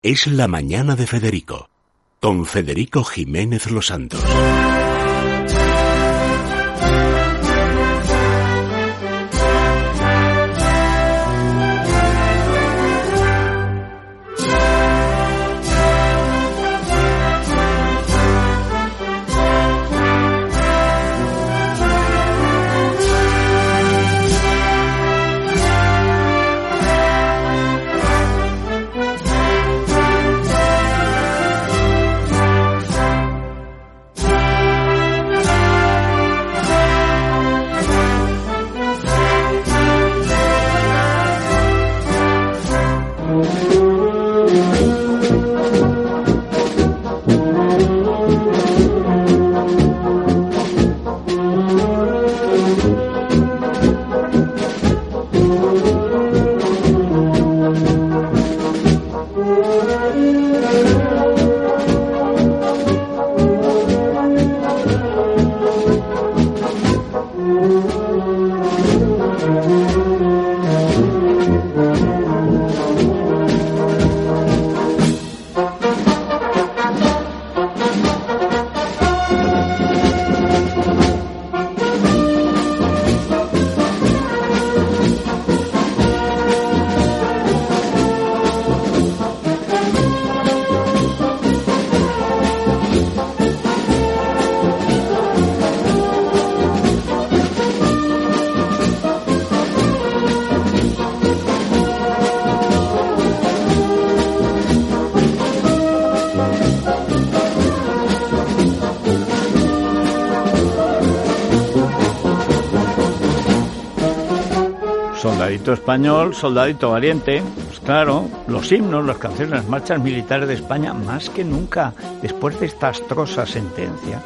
Es la mañana de Federico, con Federico Jiménez Los Santos. Soldadito español, soldadito valiente. Pues claro, los himnos, las canciones, las marchas militares de España, más que nunca, después de esta astrosa sentencia,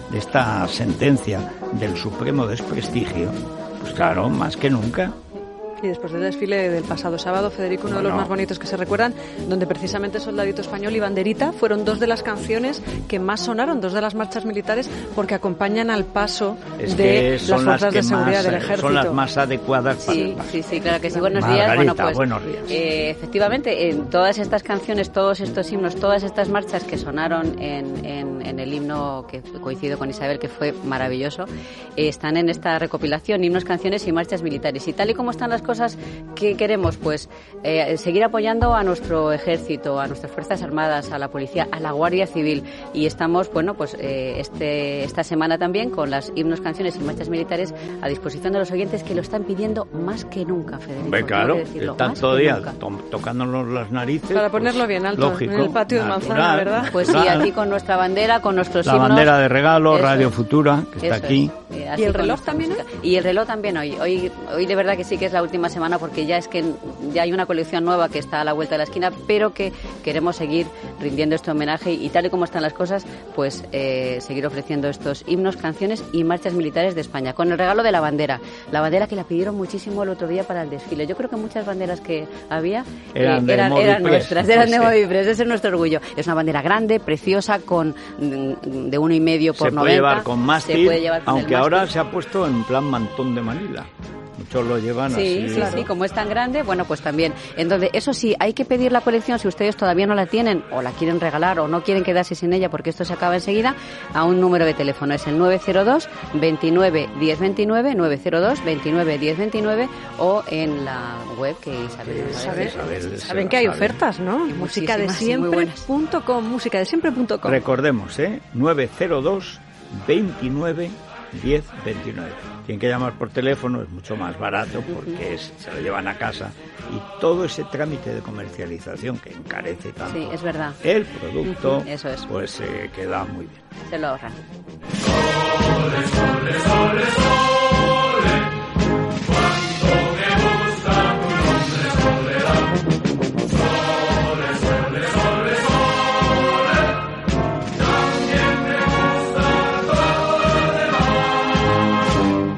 del supremo desprestigio, pues claro, más que nunca. Y después del desfile del pasado sábado, Federico, uno de los más bonitos que se recuerdan, donde precisamente Soldadito Español y Banderita fueron dos de las canciones que más sonaron, dos de las marchas militares, porque acompañan al paso de las fuerzas de seguridad del ejército. Son las más adecuadas para el paso. Sí, claro que sí. Buenos Margarita, días. Bueno, pues, buenos días. Efectivamente, en todas estas canciones, todos estos himnos, todas estas marchas que sonaron en el himno que coincido con Isabel, que fue maravilloso, están en esta recopilación, himnos, canciones y marchas militares. Y tal y como están las cosas, ¿qué queremos? Pues seguir apoyando a nuestro ejército, a nuestras Fuerzas Armadas, a la policía, a la Guardia Civil. Y estamos, bueno, pues esta semana también con las himnos, canciones y marchas militares a disposición de los oyentes que lo están pidiendo más que nunca, Federico. Claro, están todo día tocándonos las narices. Para ponerlo bien alto, lógico, en el patio de Manzana, ¿verdad? Pues sí, aquí con nuestra bandera, con nuestros himnos. La bandera de regalo, Radio Futura, que está aquí. ¿Y el reloj también hoy? Y el reloj también hoy. Hoy de verdad que sí que es la última semana, porque ya hay una colección nueva que está a la vuelta de la esquina, pero que queremos seguir rindiendo este homenaje y tal y como están las cosas, pues seguir ofreciendo estos himnos, canciones y marchas militares de España, con el regalo de la bandera que la pidieron muchísimo el otro día para el desfile. Yo creo que muchas banderas que había eran nuestras, eran de Movipress, ese es nuestro orgullo. Es una bandera grande, preciosa, de 1,5 por 90. Se puede llevar con mástil, aunque ahora se ha puesto en plan mantón de Manila. Muchos lo llevan así. Sí, como es tan grande, bueno, pues también. Entonces, eso sí, hay que pedir la colección si ustedes todavía no la tienen o la quieren regalar o no quieren quedarse sin ella porque esto se acaba enseguida, a un número de teléfono. Es el 902 29 10 29, 902 29 10 29 o en la web que Isabel saben que hay ofertas, ¿no? Musicadesiempre.com, musicadesiempre.com. Recordemos, 902 29 10 29. Tienen que llamar por teléfono, es mucho más barato porque se lo llevan a casa, y todo ese trámite de comercialización que encarece tanto, sí, es verdad, el producto, eso es, pues queda muy bien. Se lo ahorran. Sole, sole, sole, sole, cuánto me gusta tu nombre, soledad. Sole, sole, sole, sole, también me gusta todo lo demás.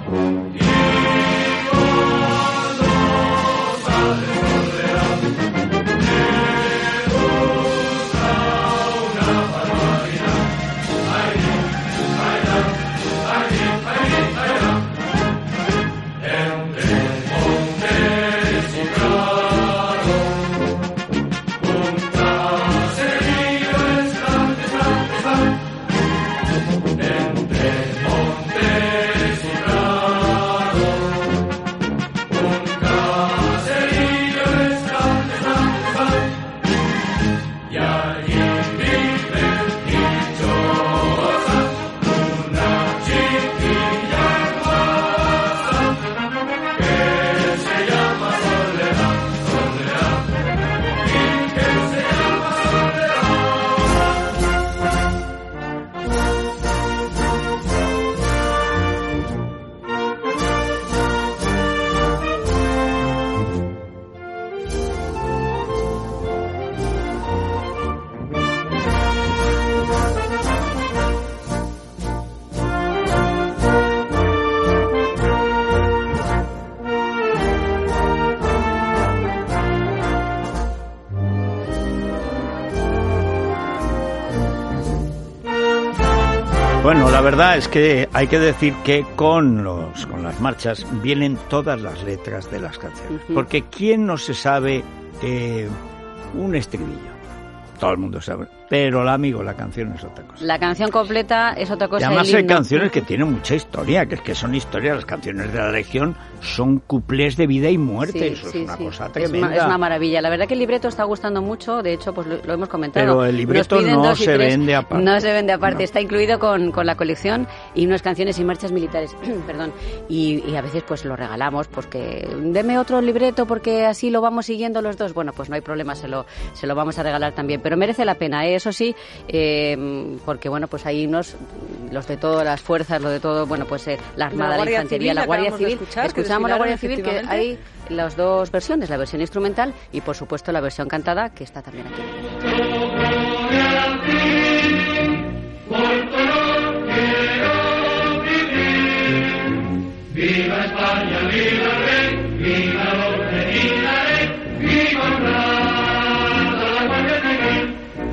Y cuando sale soledad, me gusta una barbaridad. Ay, ay, ay, ay, ay, ay. Bueno, la verdad es que hay que decir que con las marchas vienen todas las letras de las canciones. Porque ¿quién no se sabe un estribillo? Todo el mundo sabe. Pero la canción es otra cosa. La canción completa es otra cosa. Y además hay canciones que tienen mucha historia, que son historias. Las canciones de la Legión son cuplés de vida y muerte. Eso es una cosa tremenda. Es una maravilla. La verdad que el libreto está gustando mucho. De hecho, pues lo hemos comentado. Pero el libreto no se vende aparte. No se vende aparte. No. Está incluido con la colección y unas canciones y marchas militares. Perdón. Y a veces pues lo regalamos porque deme otro libreto porque así lo vamos siguiendo los dos. Bueno, pues no hay problema. Se lo vamos a regalar también. Pero merece la pena, eso sí, porque bueno, pues hay los de todas las fuerzas, lo de todo, bueno, pues la Armada, la Infantería, la Guardia Civil. Escuchamos la Guardia Civil, que hay las dos versiones, la versión instrumental y por supuesto la versión cantada, que está también aquí. ¡Viva España, viva el rey! ¡Viva el orden y la ley! ¡Viva el la Guardia Civil!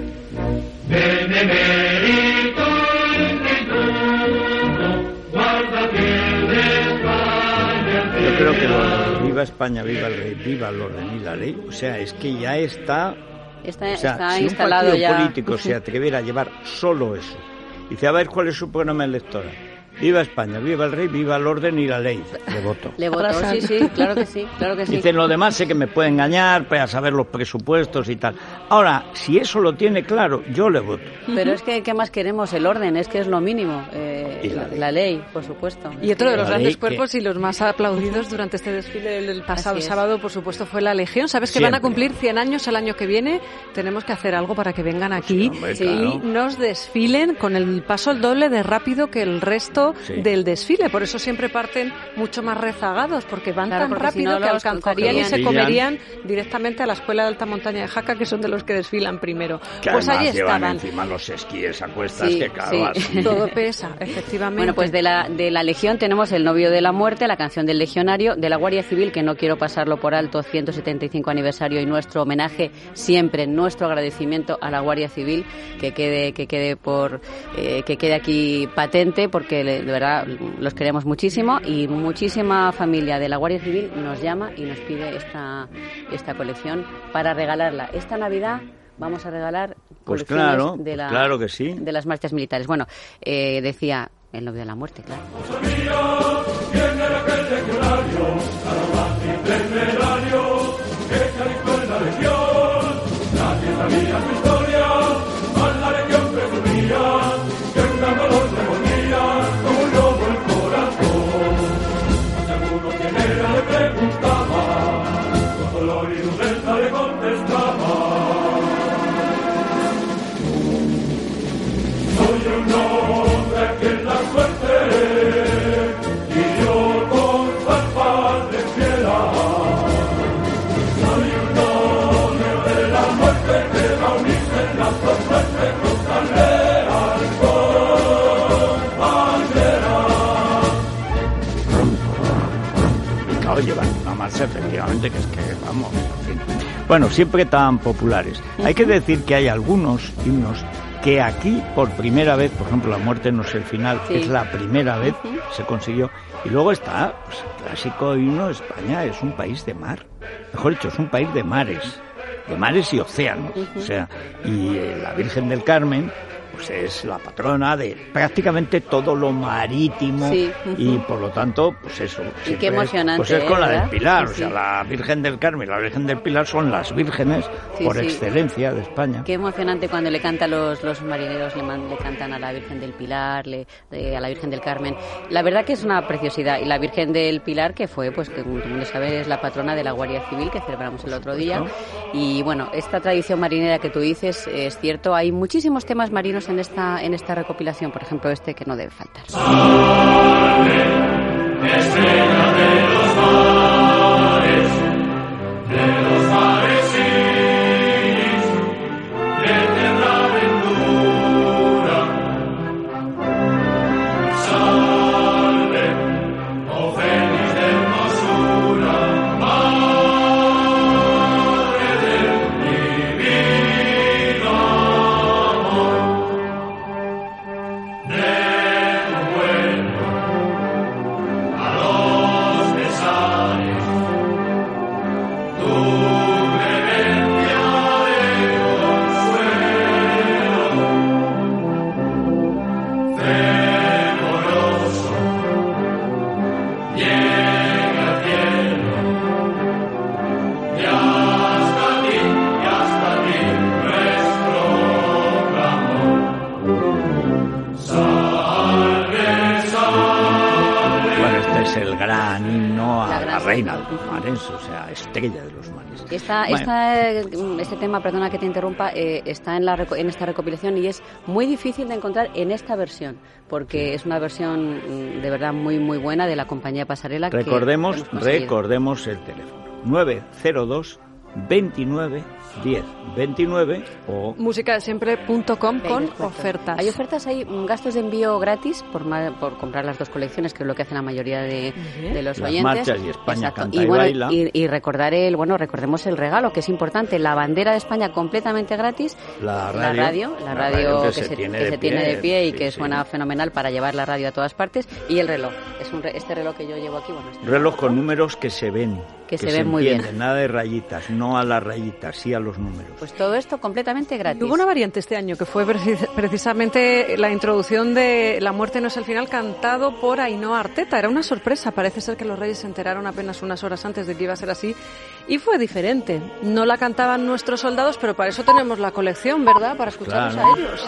Benemérito instituto, guarda fiel de España. Yo creo que lo de viva España, viva el rey, viva el orden y la ley, o sea, es que ya está... Está si instalado un partido ya. político se atreviera a llevar solo eso, y dice, a ver cuál es su programa electoral. Viva España, viva el rey, viva el orden y la ley. Le voto. Le voto, sí, claro que sí, claro que sí. Dicen lo demás, sé que me puede engañar para saber los presupuestos y tal. Ahora, si eso lo tiene claro, yo le voto. Pero es que, ¿qué más queremos? El orden, es que es lo mínimo. La ley, por supuesto. Y otro de los grandes cuerpos y los más aplaudidos durante este desfile del pasado sábado, por supuesto, fue la Legión. ¿Sabes que Siempre. van a cumplir 100 años el año que viene? Tenemos que hacer algo para que vengan aquí y nos desfilen con el paso el doble de rápido que el resto del desfile. Por eso siempre parten mucho más rezagados, porque van tan porque rápido si no que los alcanzarían y se pillan. comerían directamente a la Escuela de Alta Montaña de Jaca, que son de los que desfilan primero. Que Pues además ahí llevan estaban. encima los esquíes a cuestas, Sí, que claro, sí. así. Todo pesa, efectivamente. Bueno, pues de la Legión tenemos El novio de la muerte, la canción del legionario, de la Guardia Civil, que no quiero pasarlo por alto, 175 aniversario y nuestro homenaje siempre, nuestro agradecimiento a la Guardia Civil, que quede aquí patente, porque de verdad los queremos muchísimo y muchísima familia de la Guardia Civil nos llama y nos pide esta colección para regalarla. Esta Navidad vamos a regalar Pues colecciones claro, claro que sí. de las marchas militares. Bueno, decía El novio de la muerte, claro. ¿Quién era aquel legionario? Temerario, que se alistó en la legión. Nadie sabía su historia, mas la legión presumía que un gran valor se ponía como un lobo el corazón. Si alguno quién era le preguntaba, con dolor y dureza le contestaba. Soy un hombre que en la suerte y yo con su padre fiera. Soy un hombre de la muerte que va a unirse en la sorpresa contra el leal compañera. Y claro, llevan una marcha, efectivamente, que es que, vamos, en fin. Bueno, siempre tan populares. Hay que decir que hay algunos himnos que aquí, por primera vez, por ejemplo, La muerte no es el final, es la primera vez se consiguió. Y luego está, pues, el clásico himno, España es un país de mar. Mejor dicho, es un país de mares y océanos. O sea, y la Virgen del Carmen, pues es la patrona de prácticamente todo lo marítimo y por lo tanto, pues eso. Y qué emocionante. Pues es con la ¿verdad? del Pilar, Sí, o sea, la Virgen del Carmen y la Virgen del Pilar son las vírgenes por excelencia de España. Qué emocionante cuando le cantan los marineros, le cantan a la Virgen del Pilar, a la Virgen del Carmen. La verdad que es una preciosidad. Y la Virgen del Pilar, que fue, pues que como todo el mundo sabe, es la patrona de la Guardia Civil, que celebramos el otro día. Y bueno, esta tradición marinera que tú dices es cierto. Hay muchísimos temas marinos en esta recopilación, por ejemplo este que no debe faltar. Estrella de los mares iris, de eterna aventura. Salve, oh Fénix de hermosura, madre del divino amor. reina de los mares, o sea, estrella de los mares. Este tema, perdona que te interrumpa, está en esta recopilación y es muy difícil de encontrar en esta versión, porque es una versión de verdad muy muy buena de la compañía Pasarela. Recordemos el teléfono: 902 29 10 29 o musicadesiempre.com con ofertas. Hay ofertas, hay gastos de envío gratis por comprar las dos colecciones, que es lo que hacen la mayoría de los las oyentes. Marchas y España Exacto. Canta y Baila. Y recordemos el regalo, que es importante: la bandera de España completamente gratis, la radio que se tiene de pie y que suena fenomenal para llevar la radio a todas partes, y el reloj. Este reloj que yo llevo aquí, reloj con números que se ven, que se ven muy bien. Nada de rayitas, no a las rayitas, sí a los números. Pues todo esto completamente gratis. Hubo una variante este año que fue precisamente la introducción de La muerte no es el final, cantado por Ainhoa Arteta. Era una sorpresa, parece ser que los Reyes se enteraron apenas unas horas antes de que iba a ser así, y fue diferente. No la cantaban nuestros soldados, pero para eso tenemos la colección, ¿verdad? Para escucharlos a ellos.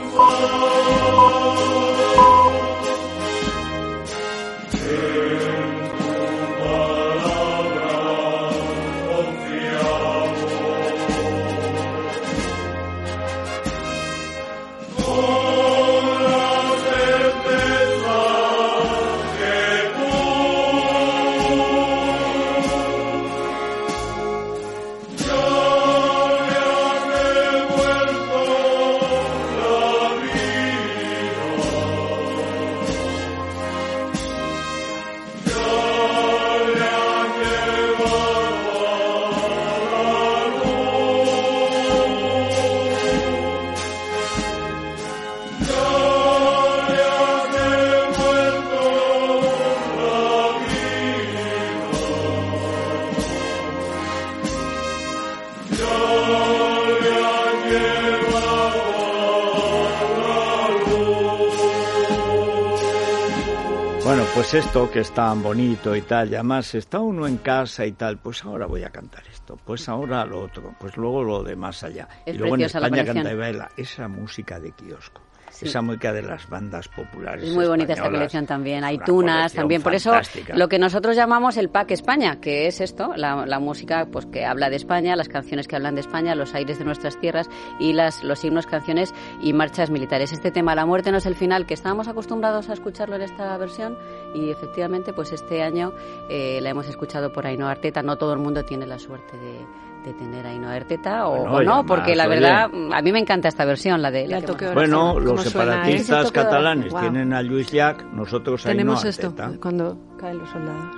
Bueno, pues esto que es tan bonito y tal, y además está uno en casa y tal, pues ahora voy a cantar esto, pues ahora lo otro, pues luego lo de más allá. Es y luego en España Canta y Baila, esa música de kiosco. Sí. Esa música de las bandas populares. Es muy bonita esta colección también. Hay tunas también. Por eso lo que nosotros llamamos el Pack España, que es esto, la música pues que habla de España, las canciones que hablan de España, los aires de nuestras tierras y los himnos, canciones y marchas militares. Este tema, La muerte no es el final, que estábamos acostumbrados a escucharlo en esta versión, y efectivamente pues este año la hemos escuchado por Ainhoa Arteta. No todo el mundo tiene la suerte de tener a Ainhoa Arteta o no, porque la verdad a mí me encanta esta versión, la de bueno, los separatistas catalanes tienen a Lluís Llach, nosotros a Ainhoa Arteta. Tenemos esto cuando caen los soldados.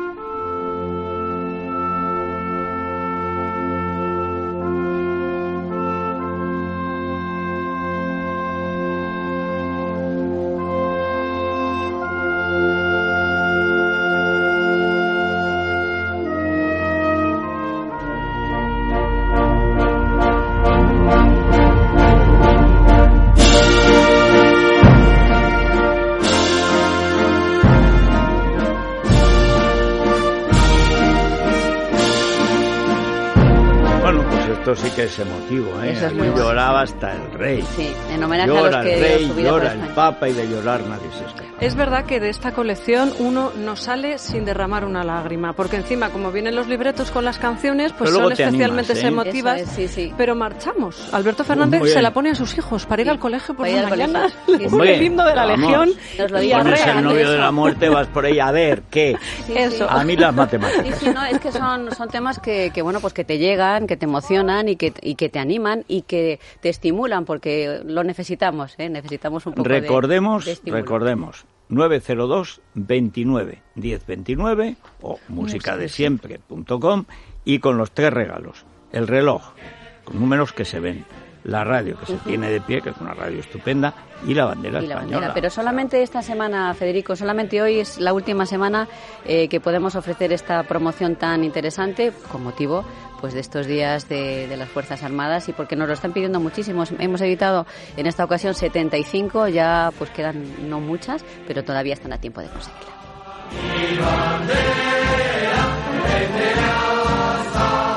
Sí que es emotivo, ¿eh? Aquí lloraba hasta el rey. Sí, en homenaje llora a los que el rey, llora el papa, y de llorar nadie se escapa. Es verdad que de esta colección uno no sale sin derramar una lágrima, porque encima, como vienen los libretos con las canciones, pues son especialmente emotivas, sí. Pero marchamos. Alberto Fernández se la pone a sus hijos para ir al colegio por las mañanas, el himno de la Legión. Y pones el novio de la muerte, vas por ahí a ver qué. Eso. A mí las matemáticas. Sí, no, es que son temas que bueno, pues que te llegan, que te emocionan y que te animan y que te estimulan, porque lo necesitamos, necesitamos un poco recordemos, de estímulo. Recordemos, 902 29 10 29 o musicadesiempre.com, y con los 3 regalos: el reloj con números que se ven, la radio que se tiene de pie, que es una radio estupenda, y la bandera española. Pero solamente esta semana, Federico, solamente hoy es la última semana que podemos ofrecer esta promoción tan interesante con motivo pues de estos días de las Fuerzas Armadas, y porque nos lo están pidiendo muchísimos. Hemos editado en esta ocasión 75, ya pues quedan no muchas, pero todavía están a tiempo de conseguirla.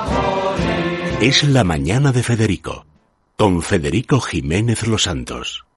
Es la mañana de Federico, con Federico Jiménez Los Santos.